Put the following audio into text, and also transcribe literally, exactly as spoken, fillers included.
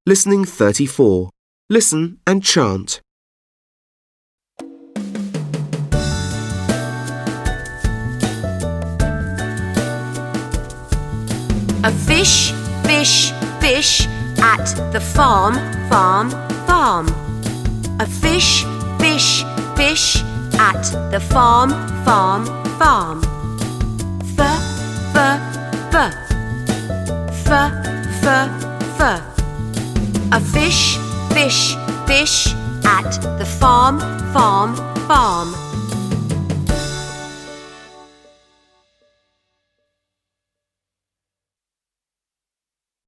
Listening thirty-four. Listen and chant. A fish, fish, fish at the farm, farm, farm. A fish, fish, fish at the farm, farm, farm. F, f, f. F, f, f. A fish, fish, fish at the farm, farm, farm.